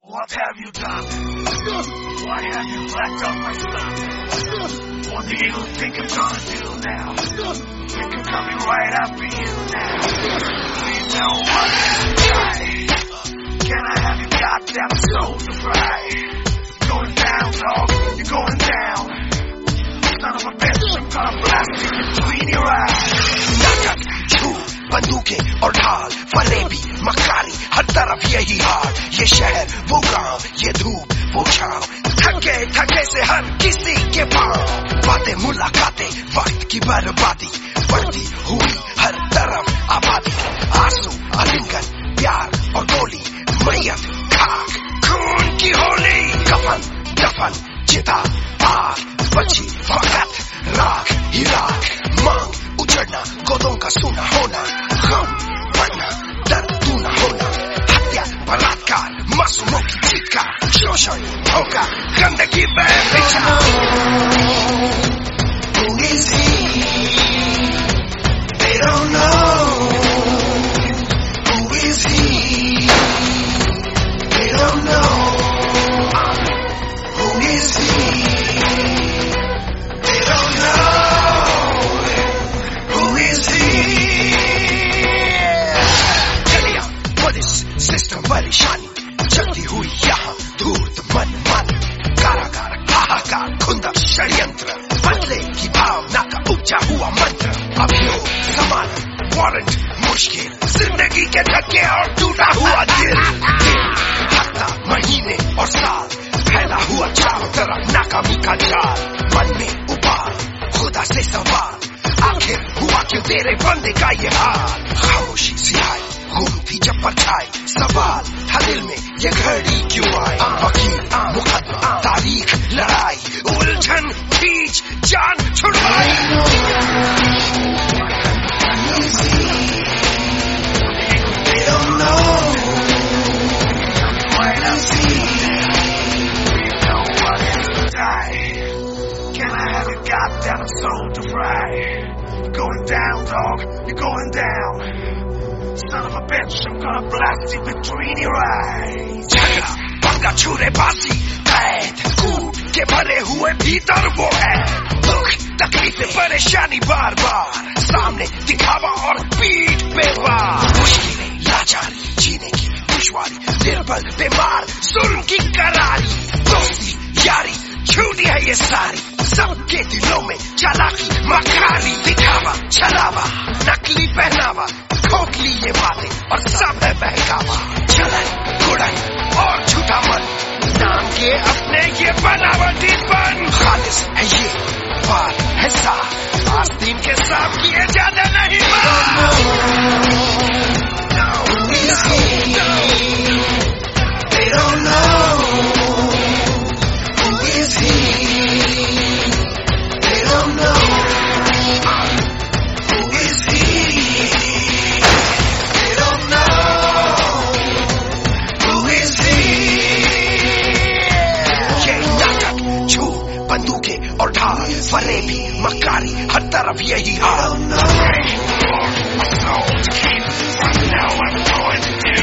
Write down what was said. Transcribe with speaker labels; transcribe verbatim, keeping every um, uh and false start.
Speaker 1: What have you done? Why have you blacked out my son? What do you think I'm gonna do now? Think I'm coming right after you now. Do you know what I'm trying? Can I have your goddamn soul to fry? Going down, dog. You're going down. Son of a bitch, I'm gonna blast you between your eyes.
Speaker 2: नाटक, झूठ, बंदूकें और ढाल, फरेबी, मक्कारी, हर तरफ यही हाल. ये शहर, वो गांव, ये धूप, वो छांव, थके थके से हर किसी के पांव. बातें मुलाकातें, वक्त की बर्बादी, बढ़ती हुई हर तरफ आबादी. आंसू, आलिंगन, प्यार और गोली, मैयत, खाक, खून की होली. कफन, दफन, चिता, आग, बची फकत राख ही राख. मांग उजड़ना, गोदों का सूना होना, गम बढ़ना, दर्द दूना होना. हत्या, बलात्कार, मासूमों की चित्कार, शोषण, धोखा, गंदगी बेफिक्र. Who is he? They don't know. Who is he? They don't know. Who is he? They don't know. Who is he? चलिया पुलिस सिस्टम परेशानी, चलती हुई यहाँ धूर्त मन मन. कारागार, हाहाकार, खुंदक, षड्यंत्र, बदले की भावना का उपजा हुआ मंत्र. अभियोग, जमानत, वारंट, मुश्किल, जिंदगी के धक्के और टूटा हुआ दिल. हफ्ता, महीने और साल, फैला हुआ चारों तरफ नाकामी का जाल. मन में उबाल, खुदा से सवाल, आखिर हुआ क्यों तेरे बंदे का ये हाल. खामोशी सिहाई, घूमती जब परछाई, सवाल था दिल में ये घड़ी क्यों आई. वकील, मुकदमा, तारीख, लड़ाई, उलझन, खींच, जान छुड़वाई. They don't know.
Speaker 1: Can I have your goddamn soul to fry? You're going down, dog. You're going down. Son of a bitch, I'm gonna blast you between your eyes.
Speaker 2: झगड़ा, पंगा, छुरे बाजी, कैद, कूद के भरे हुए भीतर वो है. दुख, तकलीफें, परेशानी बार बार, सामने दिखावा और पीठ पे वार. मुश्किलें, लाचारी, जीने की दुश्वारी, निर्बल, बीमार, जुल्म की करारी. दोस्ती, यारी, झूठी है ये सारी. सबके दिलों में चालाकी, मकारी, दिखावा, छलावा, नकली पहनावा, खोखली ये बातें और सब है बहकावा. चलन, गुड़न और झूठा मन, नाम के अपने ये बनावटीपन. खालिस है ये, बात है साफ, आस्तीन के साथ किए ज्यादा नहीं बात. They don't know. Who is he? They don't know. Who is he? They don't know. Who is he? ये नाटक, झूठ, बंदूकें और ढाल, फरेबी, मक्कारी, हर तरफ यही हाल.
Speaker 1: Right now I'm going to